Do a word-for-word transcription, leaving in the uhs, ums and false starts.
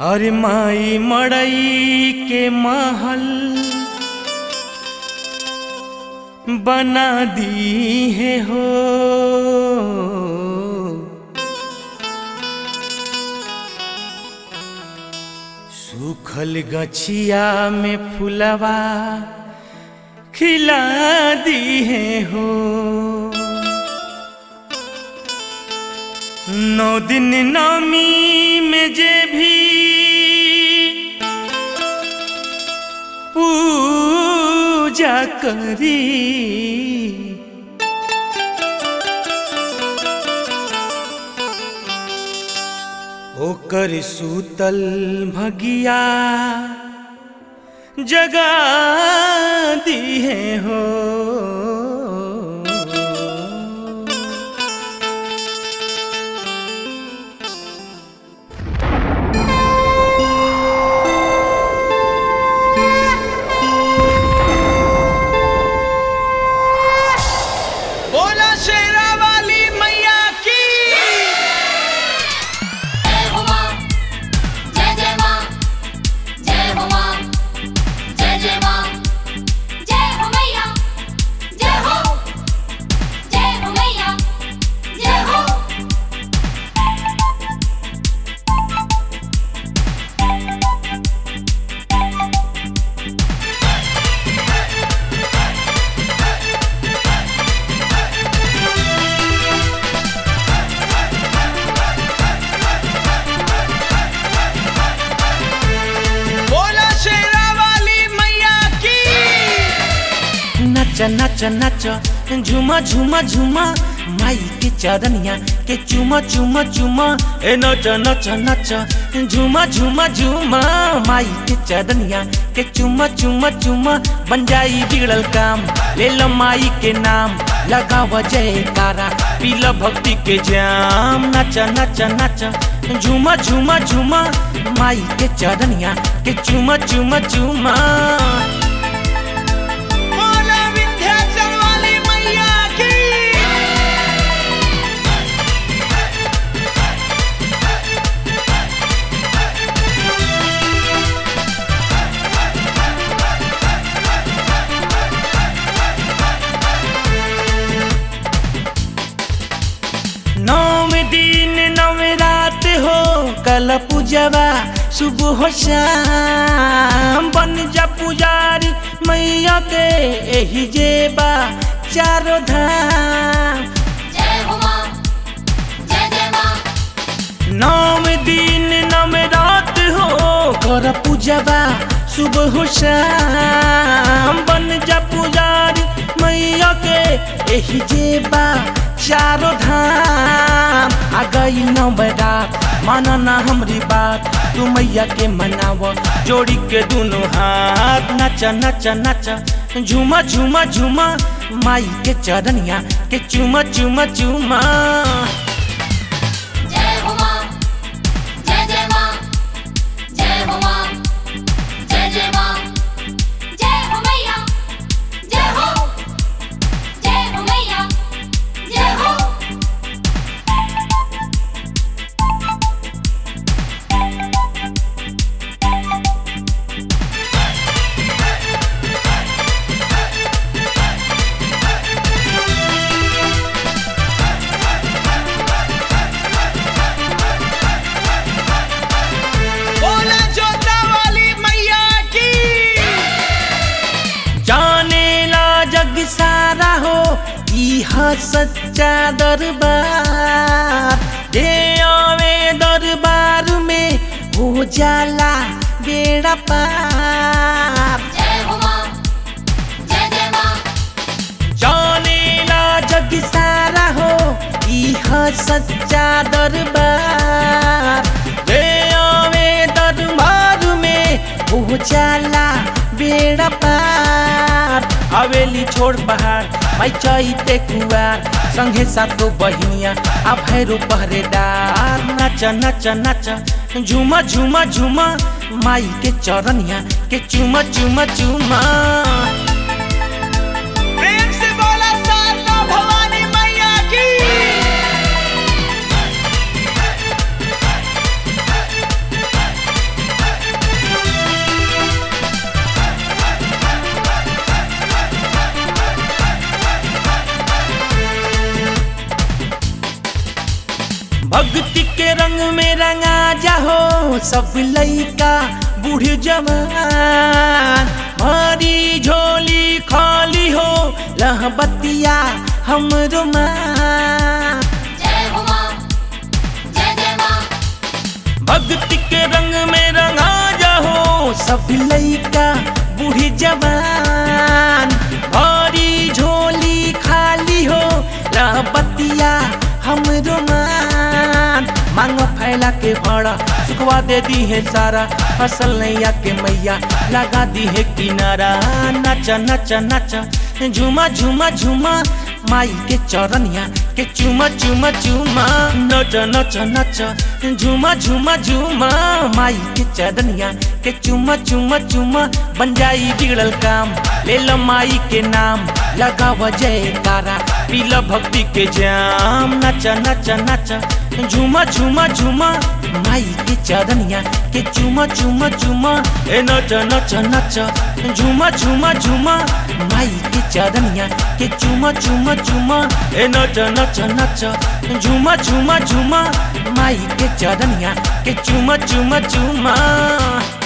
और माई मड़ई के महल बना दी है हो। सूखल गछिया में फुलवा खिला दी है हो। नौ दिन नौमी में जे भी पूजा करी ओकर सूतल भगिया जगा दी है हो। नच नच झूमा झूमा झूमा माई के चरनिया के चुमा चुमा चुमा। ए नच नच नच झूमा झूमा झूमा माई के चरनिया के चुमा चुमा चुमा। बन जाई बिगड़ल काम ले लो माई के नाम लगाव जयकारा पीला भक्ति के जाम। नच नच नच झूमा झूमा झूमा माई के चरनिया के चुमा चुमा चुमा। कल पूजवा सुबह हो शाम बन जा पुजारी मैया के एही जेबा चारों धाम। जय हो मां जय जय मां। नौम दिन नौम रात हो कर पूजवा सुबह हो शाम बन जा पुजारी मैया के एही जेबा चारों धाम। आ गई नवरात माना ना हमरी बात तू मैया के मनाव जोड़ी के दोनों हाथ। नच नच नच झूमा झूमा झूमा माई के चरनिया के चुमा चुमा चुमा। जय हो मां जय जय मां जय हो मां जय जय मां। जय हो मैया जय हो जय हो मैया जय हो। सारा हो इहा सच्चा दरबार दे आवे दरबार में हो जाला बेड़ा पार। जय हो मां जय जय मां। जाने ला जग सारा हो इहा सच्चा दरबार दे आवे दरबार में हो जाला बेड़ा पार। हवेली छोड़ पहाड़ माई चैते कुआर संगे सातो बहिनिया आ भैरो पहरेदार। नच नच नच झूमा झूमा झूमा माई के चरनिया के चुमा चुमा चुमा। प्रेम से बोला सारदा भवानी मैया की। भक्ति के रंग में रंगा जाहो सब लइका बूढ़ जवान। भरी झोली खाली हो लह बतिया हमरो माँ। जय हो माँ, जय जय माँ। भक्ति के रंग में रंगा जाहो सब लइका बूढ़ जवान। भरी झोली खाली हो लह बतिया हमरो मान। मांग फैला के भाड़ा सुखवा दे दी है सारा। फसल नैया के मैया लगा दी है किनारा। नचा नचा नचा झूमा झूमा झूमा माई के चरनिया के चुमा चुमा चुमा। नचा नचा नचा झूमा झूमा झूमा माई के चरनिया के चुमा चुमा चुमा। बन जाई बिगड़ल काम ले लो माई के नाम। लगाव जयकारा पीला भक्ति के जाम। नचा नचा नचा झूमा झूमा झूमा माई के चरनिया के चुमा चुमा चुमा। ए नचा नचा नचा झूमा झूमा झूमा माई के चरनिया के चुमा चुमा चुमा। ए नचा नचा नचा झूमा झूमा झूमा माई के चरनिया के चुमा चुमा चुमा।